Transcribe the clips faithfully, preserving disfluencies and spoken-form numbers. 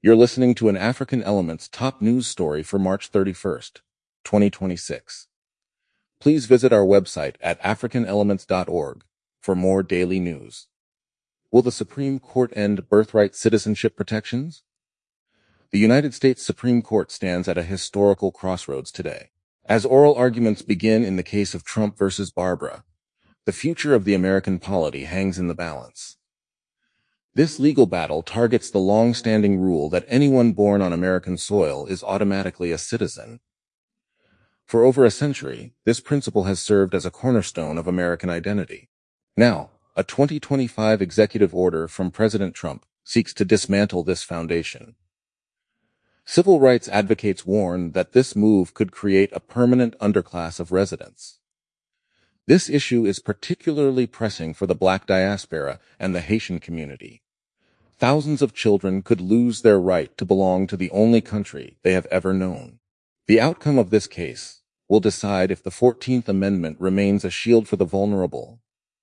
You're listening to an African Elements top news story for March thirty-first, twenty twenty-six. Please visit our website at african elements dot org for more daily news. Will the Supreme Court end birthright citizenship protections? The United States Supreme Court stands at a historical crossroads today. As oral arguments begin in the case of Trump versus Barbara, the future of the American polity hangs in the balance. This legal battle targets the long-standing rule that anyone born on American soil is automatically a citizen. For over a century, this principle has served as a cornerstone of American identity. Now, a twenty twenty-five executive order from President Trump seeks to dismantle this foundation. Civil rights advocates warn that this move could create a permanent underclass of residents. This issue is particularly pressing for the Black diaspora and the Haitian community. Thousands of children could lose their right to belong to the only country they have ever known. The outcome of this case will decide if the fourteenth Amendment remains a shield for the vulnerable,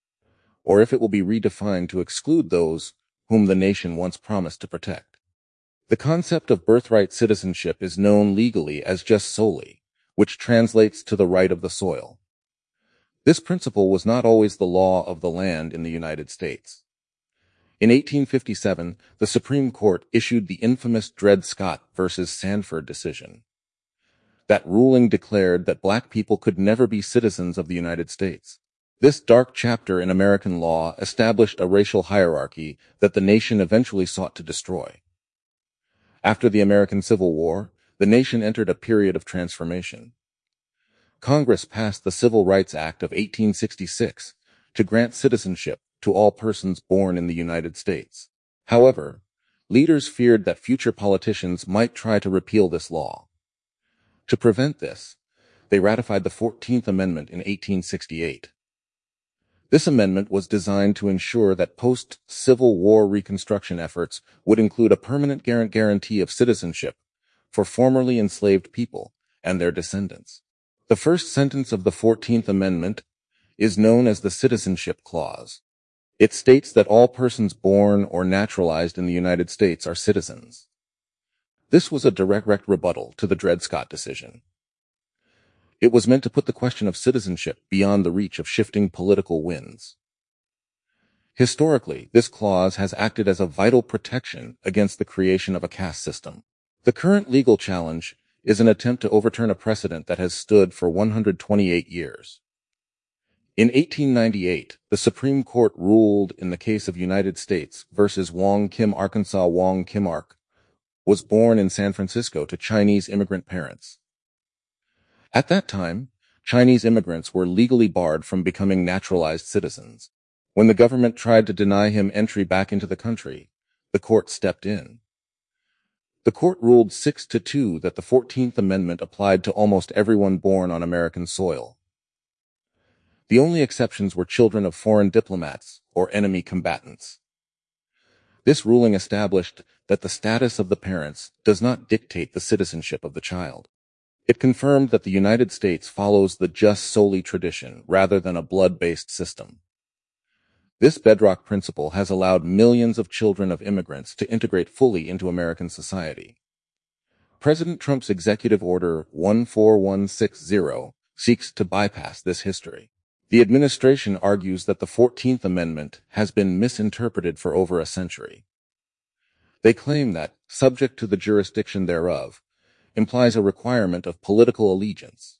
or if it will be redefined to exclude those whom the nation once promised to protect. The concept of birthright citizenship is known legally as jus soli, which translates to the right of the soil. This principle was not always the law of the land in the United States. In eighteen fifty-seven, the Supreme Court issued the infamous Dred Scott versus Sandford decision. That ruling declared that black people could never be citizens of the United States. This dark chapter in American law established a racial hierarchy that the nation eventually sought to destroy. After the American Civil War, the nation entered a period of transformation. Congress passed the Civil Rights Act of eighteen sixty-six to grant citizenship to all persons born in the United States. However, leaders feared that future politicians might try to repeal this law. To prevent this, they ratified the fourteenth Amendment in eighteen sixty-eight. This amendment was designed to ensure that post-Civil War Reconstruction efforts would include a permanent guarantee of citizenship for formerly enslaved people and their descendants. The first sentence of the fourteenth Amendment is known as the Citizenship Clause. It states that all persons born or naturalized in the United States are citizens. This was a direct rebuttal to the Dred Scott decision. It was meant to put the question of citizenship beyond the reach of shifting political winds. Historically, this clause has acted as a vital protection against the creation of a caste system. The current legal challenge is an attempt to overturn a precedent that has stood for one hundred twenty-eight years. In eighteen ninety-eight, the Supreme Court ruled in the case of United States versus Wong Kim. Arkansas Wong Kim Ark was born in San Francisco to Chinese immigrant parents. At that time, Chinese immigrants were legally barred from becoming naturalized citizens. When the government tried to deny him entry back into the country, the court stepped in. The court ruled six to two that the fourteenth Amendment applied to almost everyone born on American soil. The only exceptions were children of foreign diplomats or enemy combatants. This ruling established that the status of the parents does not dictate the citizenship of the child. It confirmed that the United States follows the jus soli tradition rather than a blood-based system. This bedrock principle has allowed millions of children of immigrants to integrate fully into American society. President Trump's Executive Order one four one six zero seeks to bypass this history. The administration argues that the fourteenth Amendment has been misinterpreted for over a century. They claim that, subject to the jurisdiction thereof, implies a requirement of political allegiance.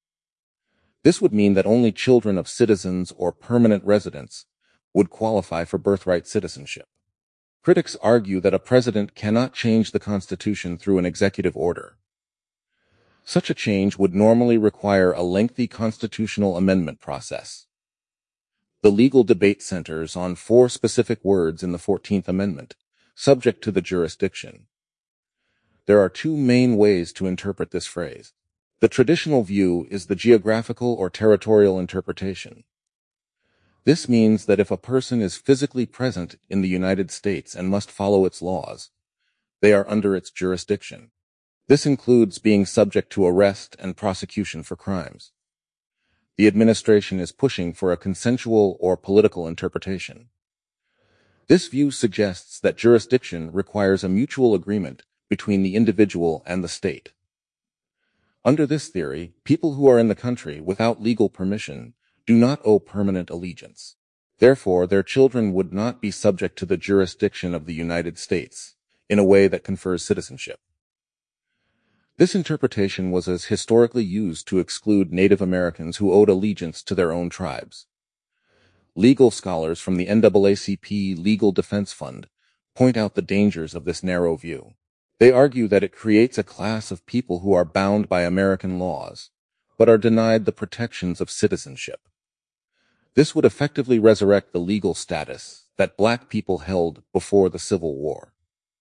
This would mean that only children of citizens or permanent residents would qualify for birthright citizenship. Critics argue that a president cannot change the Constitution through an executive order. Such a change would normally require a lengthy constitutional amendment process. The legal debate centers on four specific words in the fourteenth Amendment, subject to the jurisdiction. There are two main ways to interpret this phrase. The traditional view is the geographical or territorial interpretation. This means that if a person is physically present in the United States and must follow its laws, they are under its jurisdiction. This includes being subject to arrest and prosecution for crimes. The administration is pushing for a consensual or political interpretation. This view suggests that jurisdiction requires a mutual agreement between the individual and the state. Under this theory, people who are in the country without legal permission do not owe permanent allegiance. Therefore, their children would not be subject to the jurisdiction of the United States in a way that confers citizenship. This interpretation was as historically used to exclude Native Americans who owed allegiance to their own tribes. Legal scholars from the N double A C P Legal Defense Fund point out the dangers of this narrow view. They argue that it creates a class of people who are bound by American laws, but are denied the protections of citizenship. This would effectively resurrect the legal status that black people held before the Civil War.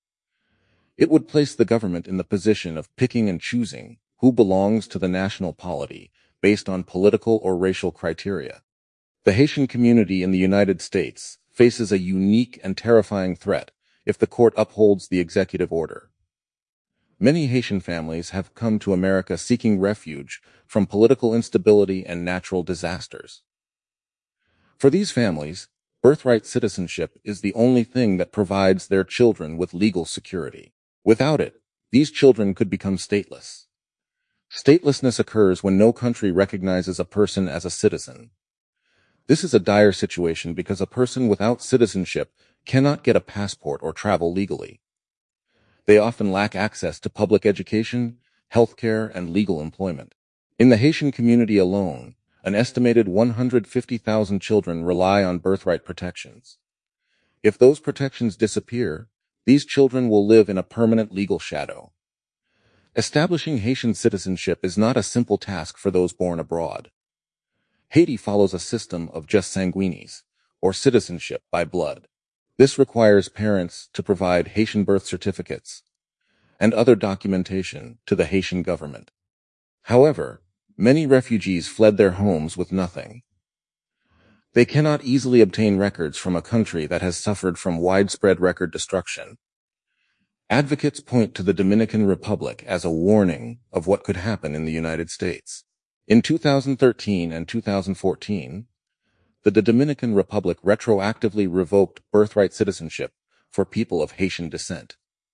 It would place the government in the position of picking and choosing who belongs to the national polity based on political or racial criteria. The Haitian community in the United States faces a unique and terrifying threat if the court upholds the executive order. Many Haitian families have come to America seeking refuge from political instability and natural disasters. For these families, birthright citizenship is the only thing that provides their children with legal security. Without it, these children could become stateless. Statelessness occurs when no country recognizes a person as a citizen. This is a dire situation because a person without citizenship cannot get a passport or travel legally. They often lack access to public education, healthcare, and legal employment. In the Haitian community alone, an estimated one hundred fifty thousand children rely on birthright protections. If those protections disappear, these children will live in a permanent legal shadow. Establishing Haitian citizenship is not a simple task for those born abroad. Haiti follows a system of jus sanguinis, or citizenship by blood. This requires parents to provide Haitian birth certificates and other documentation to the Haitian government. However, many refugees fled their homes with nothing. They cannot easily obtain records from a country that has suffered from widespread record destruction. Advocates point to the Dominican Republic as a warning of what could happen in the United States. In two thousand thirteen and two thousand fourteen, the Dominican Republic retroactively revoked birthright citizenship for people of Haitian descent.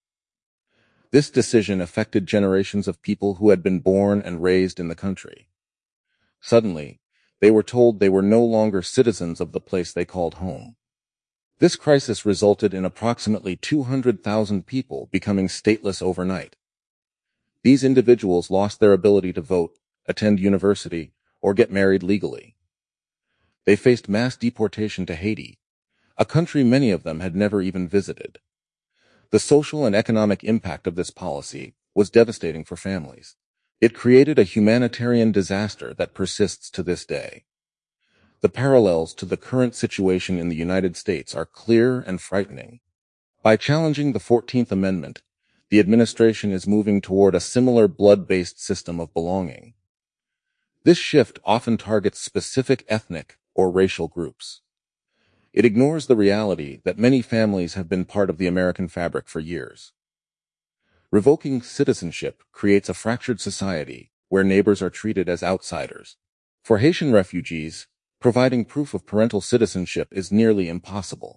This decision affected generations of people who had been born and raised in the country. Suddenly, they were told they were no longer citizens of the place they called home. This crisis resulted in approximately two hundred thousand people becoming stateless overnight. These individuals lost their ability to vote, attend university, or get married legally. They faced mass deportation to Haiti, a country many of them had never even visited. The social and economic impact of this policy was devastating for families. It created a humanitarian disaster that persists to this day. The parallels to the current situation in the United States are clear and frightening. By challenging the fourteenth Amendment, the administration is moving toward a similar blood-based system of belonging. This shift often targets specific ethnic or racial groups. It ignores the reality that many families have been part of the American fabric for years. Revoking citizenship creates a fractured society where neighbors are treated as outsiders. For Haitian refugees, providing proof of parental citizenship is nearly impossible.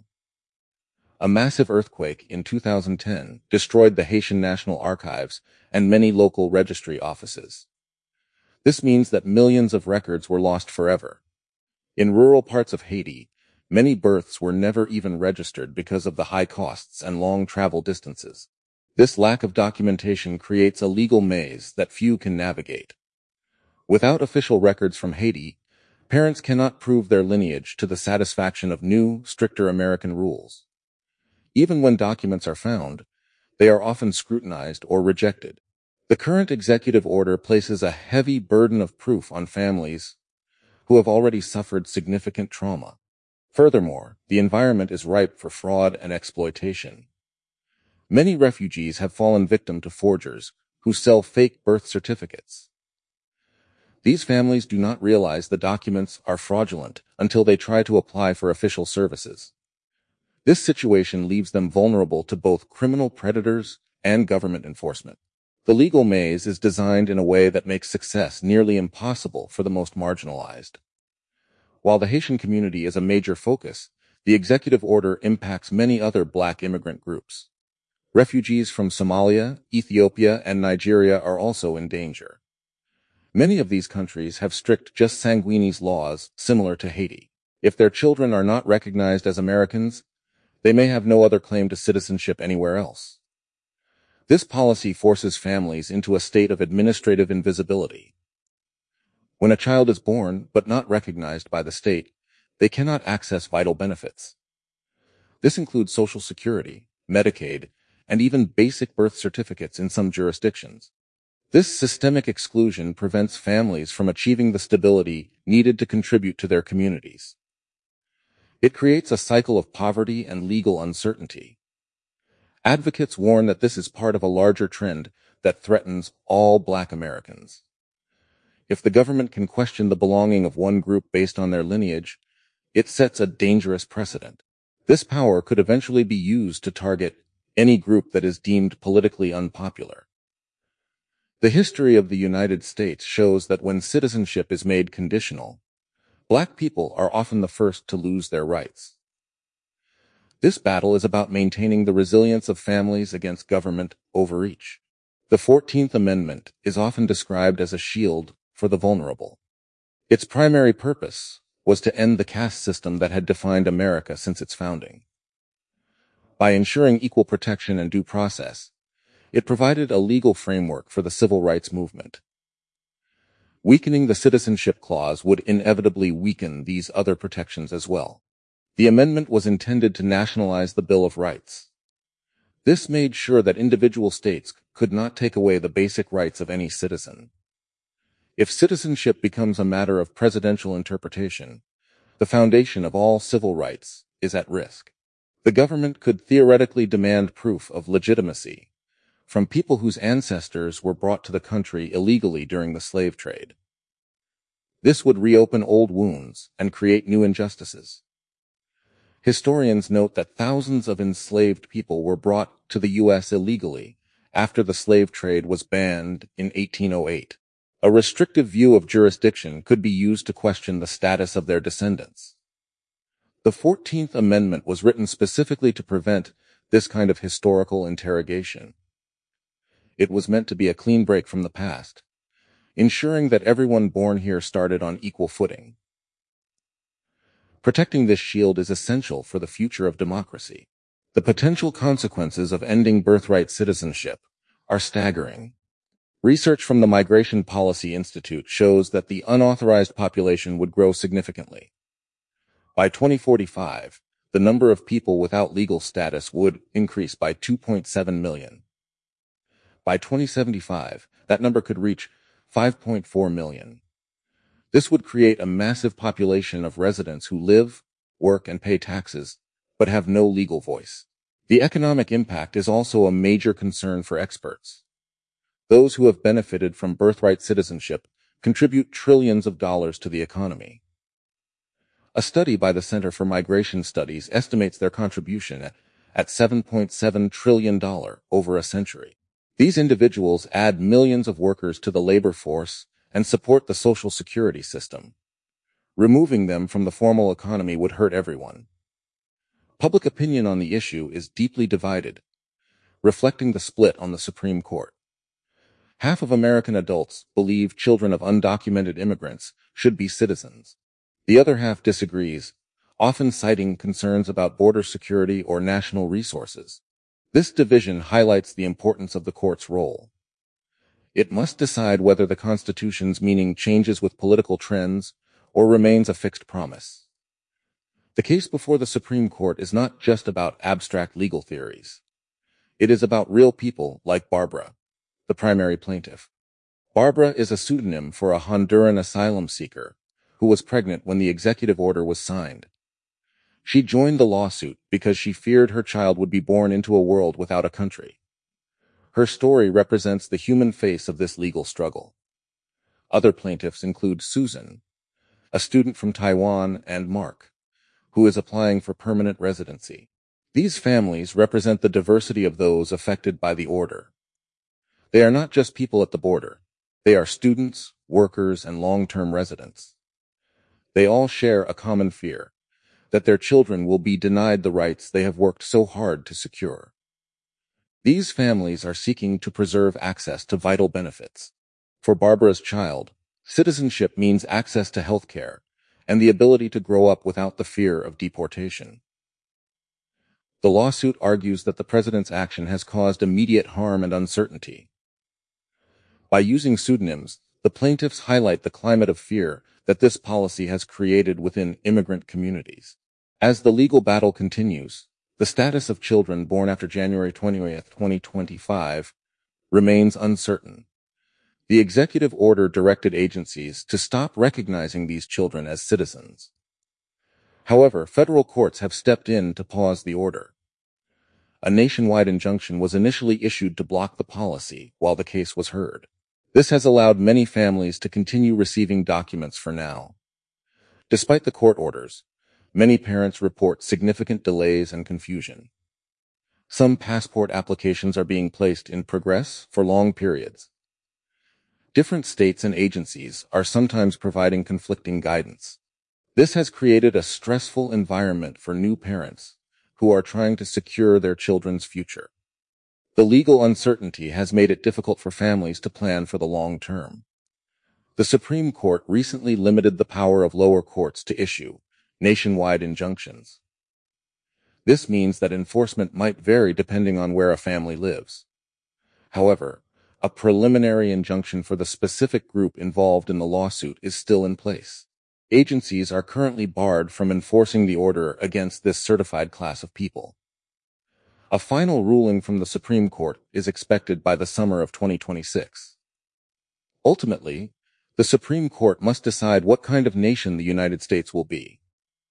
A massive earthquake in two thousand ten destroyed the Haitian National Archives and many local registry offices. This means that millions of records were lost forever. In rural parts of Haiti, many births were never even registered because of the high costs and long travel distances. This lack of documentation creates a legal maze that few can navigate. Without official records from Haiti, parents cannot prove their lineage to the satisfaction of new, stricter American rules. Even when documents are found, they are often scrutinized or rejected. The current executive order places a heavy burden of proof on families who have already suffered significant trauma. Furthermore, the environment is ripe for fraud and exploitation. Many refugees have fallen victim to forgers who sell fake birth certificates. These families do not realize the documents are fraudulent until they try to apply for official services. This situation leaves them vulnerable to both criminal predators and government enforcement. The legal maze is designed in a way that makes success nearly impossible for the most marginalized. While the Haitian community is a major focus, the executive order impacts many other black immigrant groups. Refugees from Somalia, Ethiopia, and Nigeria are also in danger. Many of these countries have strict jus sanguinis laws similar to Haiti. If their children are not recognized as Americans, they may have no other claim to citizenship anywhere else. This policy forces families into a state of administrative invisibility. When a child is born but not recognized by the state, they cannot access vital benefits. This includes Social Security, Medicaid, and even basic birth certificates in some jurisdictions. This systemic exclusion prevents families from achieving the stability needed to contribute to their communities. It creates a cycle of poverty and legal uncertainty. Advocates warn that this is part of a larger trend that threatens all Black Americans. If the government can question the belonging of one group based on their lineage, it sets a dangerous precedent. This power could eventually be used to target any group that is deemed politically unpopular. The history of the United States shows that when citizenship is made conditional, Black people are often the first to lose their rights. This battle is about maintaining the resilience of families against government overreach. The fourteenth Amendment is often described as a shield for the vulnerable. Its primary purpose was to end the caste system that had defined America since its founding. By ensuring equal protection and due process, it provided a legal framework for the civil rights movement. Weakening the Citizenship Clause would inevitably weaken these other protections as well. The amendment was intended to nationalize the Bill of Rights. This made sure that individual states could not take away the basic rights of any citizen. If citizenship becomes a matter of presidential interpretation, the foundation of all civil rights is at risk. The government could theoretically demand proof of legitimacy from people whose ancestors were brought to the country illegally during the slave trade. This would reopen old wounds and create new injustices. Historians note that thousands of enslaved people were brought to the U S illegally after the slave trade was banned in eighteen oh eight. A restrictive view of jurisdiction could be used to question the status of their descendants. The fourteenth Amendment was written specifically to prevent this kind of historical interrogation. It was meant to be a clean break from the past, ensuring that everyone born here started on equal footing. Protecting this shield is essential for the future of democracy. The potential consequences of ending birthright citizenship are staggering. Research from the Migration Policy Institute shows that the unauthorized population would grow significantly. By twenty forty-five, the number of people without legal status would increase by two point seven million. By twenty seventy-five, that number could reach five point four million. This would create a massive population of residents who live, work, and pay taxes, but have no legal voice. The economic impact is also a major concern for experts. Those who have benefited from birthright citizenship contribute trillions of dollars to the economy. A study by the Center for Migration Studies estimates their contribution at, at seven point seven trillion dollars over a century. These individuals add millions of workers to the labor force and support the Social Security system. Removing them from the formal economy would hurt everyone. Public opinion on the issue is deeply divided, reflecting the split on the Supreme Court. Half of American adults believe children of undocumented immigrants should be citizens. The other half disagrees, often citing concerns about border security or national resources. This division highlights the importance of the court's role. It must decide whether the Constitution's meaning changes with political trends or remains a fixed promise. The case before the Supreme Court is not just about abstract legal theories. It is about real people like Barbara, the primary plaintiff. Barbara is a pseudonym for a Honduran asylum seeker who was pregnant when the executive order was signed. She joined the lawsuit because she feared her child would be born into a world without a country. Her story represents the human face of this legal struggle. Other plaintiffs include Susan, a student from Taiwan, and Mark, who is applying for permanent residency. These families represent the diversity of those affected by the order. They are not just people at the border. They are students, workers, and long-term residents. They all share a common fear, that their children will be denied the rights they have worked so hard to secure. These families are seeking to preserve access to vital benefits. For Barbara's child, citizenship means access to health care and the ability to grow up without the fear of deportation. The lawsuit argues that the president's action has caused immediate harm and uncertainty. By using pseudonyms, the plaintiffs highlight the climate of fear that this policy has created within immigrant communities. As the legal battle continues, the status of children born after January twentieth, twenty twenty-five remains uncertain. The executive order directed agencies to stop recognizing these children as citizens. However, federal courts have stepped in to pause the order. A nationwide injunction was initially issued to block the policy while the case was heard. This has allowed many families to continue receiving documents for now. Despite the court orders, many parents report significant delays and confusion. Some passport applications are being placed in progress for long periods. Different states and agencies are sometimes providing conflicting guidance. This has created a stressful environment for new parents who are trying to secure their children's future. The legal uncertainty has made it difficult for families to plan for the long term. The Supreme Court recently limited the power of lower courts to issue nationwide injunctions. This means that enforcement might vary depending on where a family lives. However, a preliminary injunction for the specific group involved in the lawsuit is still in place. Agencies are currently barred from enforcing the order against this certified class of people. A final ruling from the Supreme Court is expected by the summer of twenty twenty-six. Ultimately, the Supreme Court must decide what kind of nation the United States will be.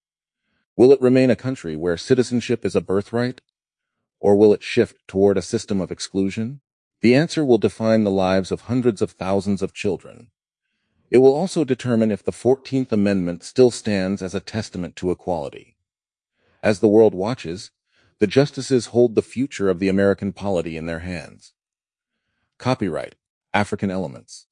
Will it remain a country where citizenship is a birthright, or will it shift toward a system of exclusion? The answer will define the lives of hundreds of thousands of children. It will also determine if the fourteenth Amendment still stands as a testament to equality. As the world watches, the justices hold the future of the American polity in their hands. Copyright African Elements.